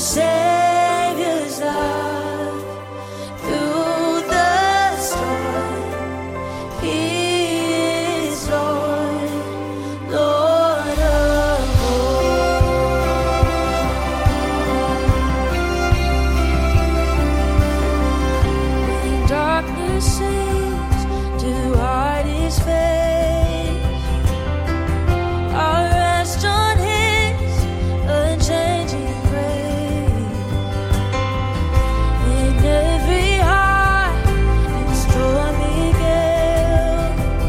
Savior's love through the storm. He is Lord, Lord of all. When darkness seems to hide His face, I'll rest on His unchanging grace. In every high and stormy gale,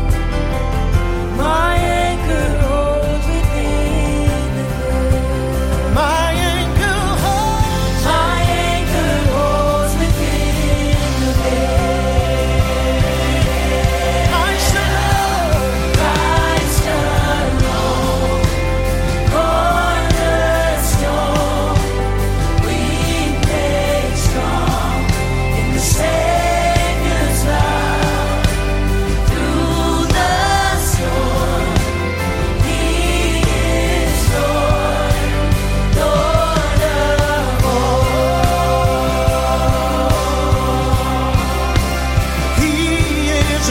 my anchor holds within the veil. My anchor holds within the veil. Christ alone. Christ alone, cornerstone, we make strong in the Savior's love through the storm. He is Lord, Lord of all. He is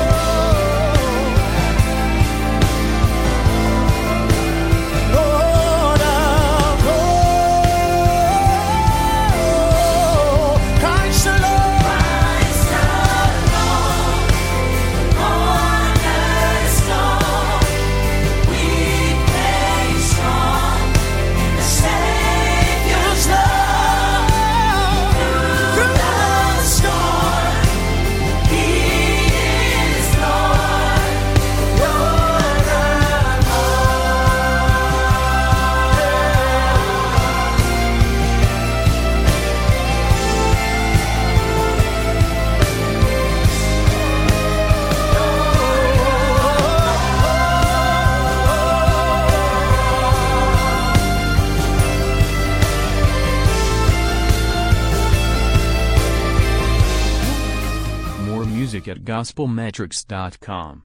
Lord of all. Christ alone. Christ alone, cornerstone, we make strong in the Savior's love through the storm. He is Lord, Lord of More music at gospelmetrics.com.